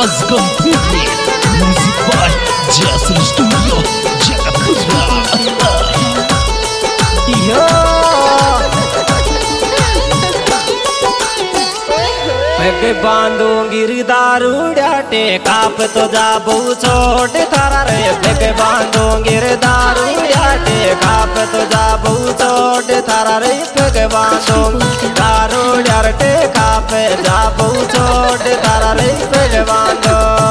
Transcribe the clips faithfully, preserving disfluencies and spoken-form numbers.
Azgam Pidli, music by Jason Studio, Jakarta. के बांधूंगी दारूड़ा टेका पे तो जा बहु छोटे थारा रे के बांधूंगी दारूड़ा टेका पे तो जा बहु छोटे थारा रे के बांधूंगी दारूड़ा टेका पे जा बहु छोटे थारा रे के बांधो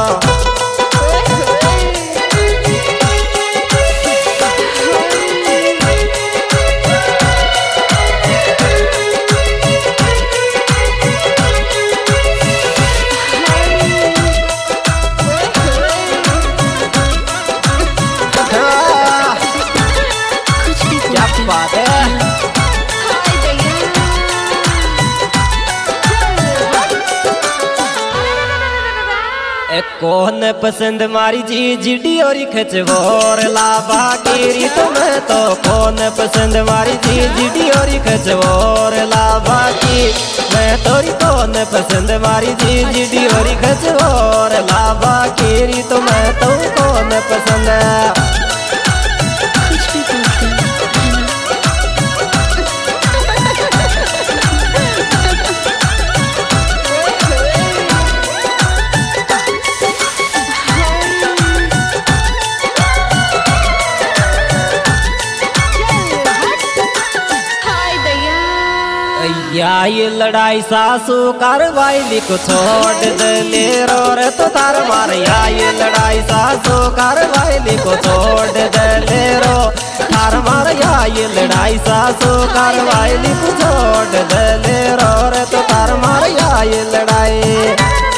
कौन पसंद मारी जी जिडी और खचवोर लाभा गिरी तुम्हें तो कौन पसंद मारी जी जिडी और खचवोर लाभा की मैं तोरी कौन पसंद मारी जी जिडी और खचवोर लाभा गिरी तुम्हें तो कौन पसंद है या ये लड़ाई सासू कार्रवाई लिखो छोड़ दे ले रो रे तो तार मार या ये लड़ाई सासू कार्रवाई लिखो छोड़ दे ले रो तार मार या ये लड़ाई सासू कार्रवाई लिखो छोड़ दे ले रो रे तो तार मार या ये लड़ाई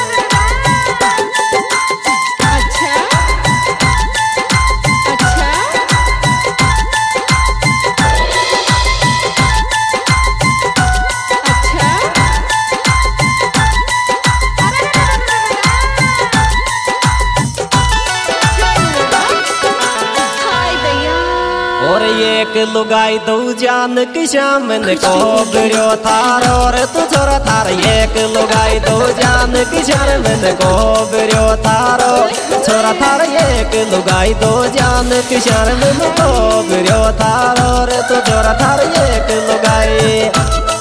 और एक लुगाई दो जान की शामन को बिरो थारो रे तू छोरा थार एक लुगाई दो जान की शामन को बिरो थारो छोरा थार एक लुगाई दो जान की शामन को बिरो थारो रे तू छोरा थार एक लुगाई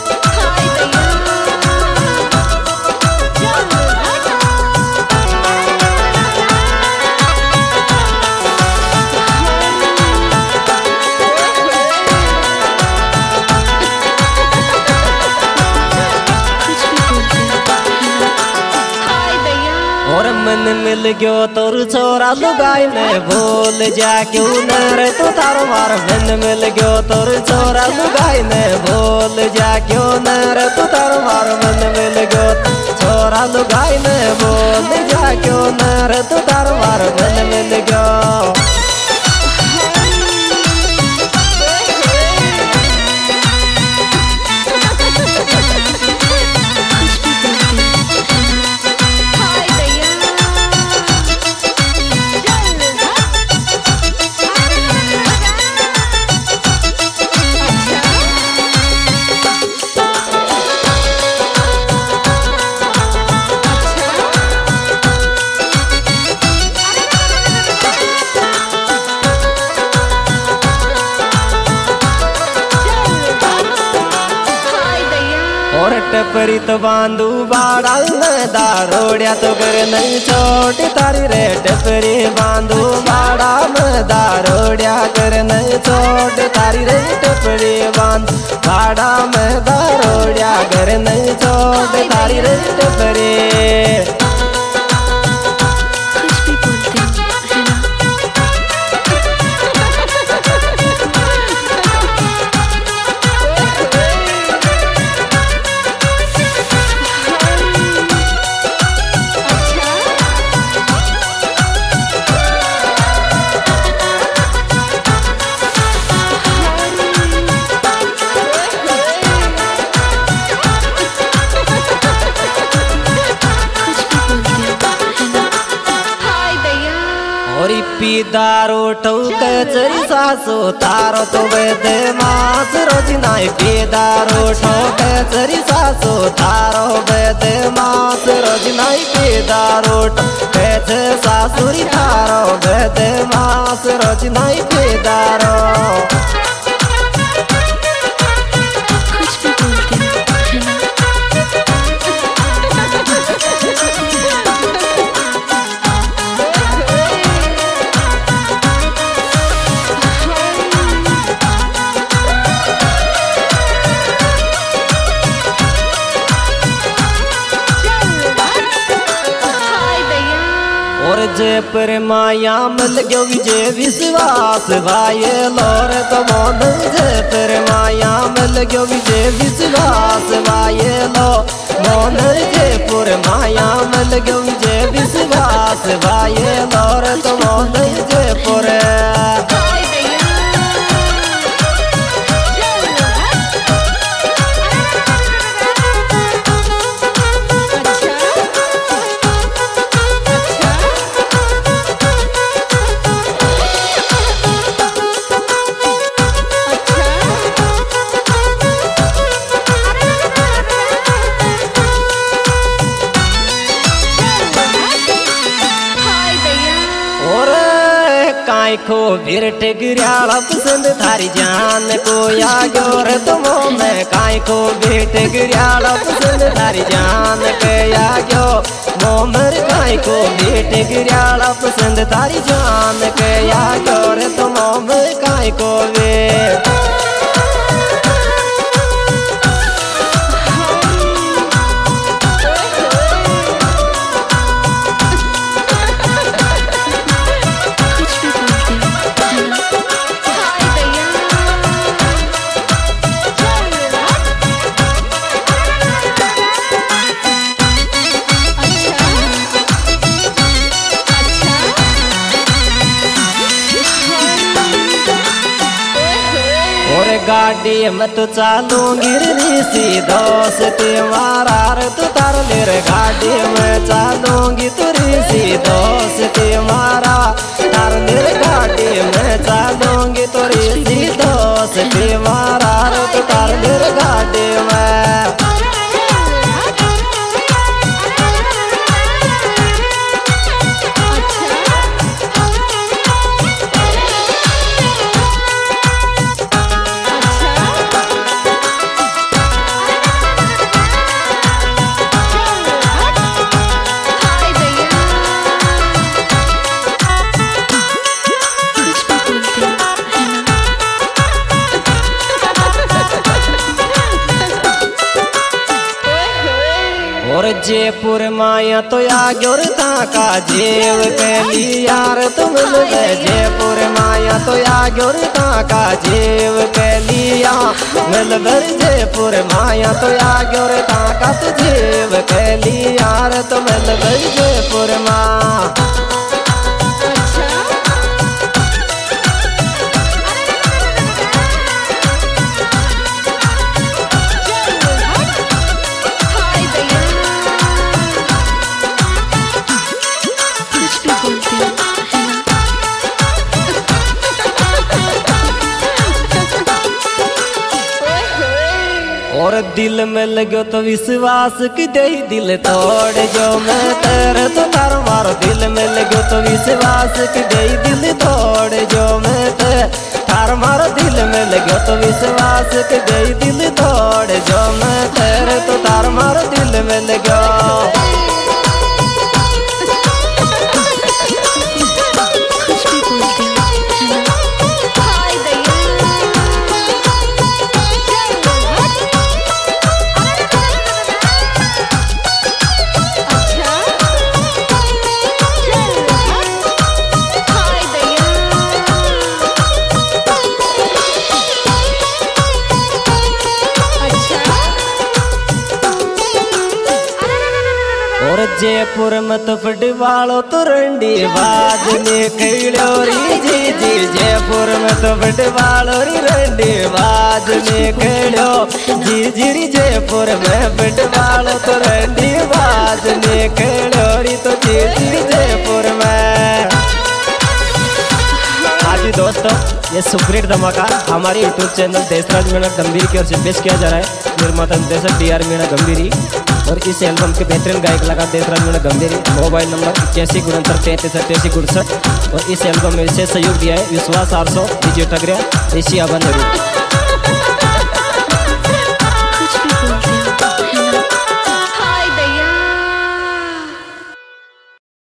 और मन मिल गयो तोर छोरा लुगाई में भूल जा क्यों न रे तू तारो मार मन मिल गयो तोर छोरा लुगाई में भूल जा क्यों न रे तू तारो मार मन मिल गयो छोरा लुगाई में भूल जा क्यों न रे तू तारो मार मन मिल गयो और टपरी तो बांधू बाड़ा दारोड़िया तो कर नहीं छोटी तारी रे टपरी बांधू बाड़ा में दारोड़िया कर नहीं छोटी तारी रे टपरी बांध बाड़ा में दारोड़िया कर नहीं छोटी तारी रे टपरी पी दारो ठोक चरी सासो तारो तो वेदे मास रोज नाई पी दारो ठोक चरी सासो तारो वेदे मास रोज नाई पी दारो रोट कैसे सासुरी थारो बेदे मास रोज नहीं पेदारो और जे पर माया मिल गयो विजय विश्वास भाई लोर तो मोन जे पर माया मिल गयो विजय विश्वास भाई लो मोन जे पर माया मिल गयो विजय विश्वास भाई लोर तो मोन जे पर को बिरट गिरियाला पसंद थारी जान को या गोर तुमो में काय को बिरट गिरियाला पसंद थारी जान के या गयो मोमर काय को बिरट गिरियाला पसंद थारी जान के या गोर तुमो में काय को वे गाड़ी में तो चालूंगी ऋषि दोस्ती मारा तू तार ले गाड़ी में चालूंगी तू ऋषि दोस्ती मारा तार ले गाड़ी में चालूंगी तू ऋषि दोस्ती मारा तू तार ले गाड़ी में और जयपुर माया तो आग्योर ताका जेव के लियार तुम ले जयपुर माया तो आग्योर ताका जेव के लिया मिलबर जयपुर माया तो आग्योर ताका तो जेव के लियार तो मिलबर जयपुर माँ और दिल में लगो तो विश्वास की दे दिल तोड़ जो मैं तेरे तो तार मारो दिल में लगो तो विश्वास की दे दिल तोड़ जो मैं तेरे तार मारो दिल में लगो तो विश्वास की दे दिल तोड़ जो मैं तेरे तो तार मारो दिल में लगो जयपुर में तो फुटवालो तो रंडी बाज में खेलो री जी जी जयपुर में तो फुटवालो री रंडी बाज में खेलो जी जी री जयपुर में फुटवालो तो रंडी बाज में खेलो री तो जी जी जयपुर में। हाँ जी दोस्तों। ये सुपरहिट धमाका हमारे यूट्यूब चैनल देशराज मीणा गंभीर की ओर से पेश किया जा रहा है। निर्माता निर्देशक डी आर मीणा गंभीरी और इस एल्बम के बेहतरीन गायक लगा देशराज मीणा गंभीरी। मोबाइल नंबर इक्यासी उनहत्तर तैंतीस अट्ठासी उड़सठ और इस एल्बम में विशेष सहयोग दिया है विश्वास आर सौ विजय टगरिया एशिया बंदरू।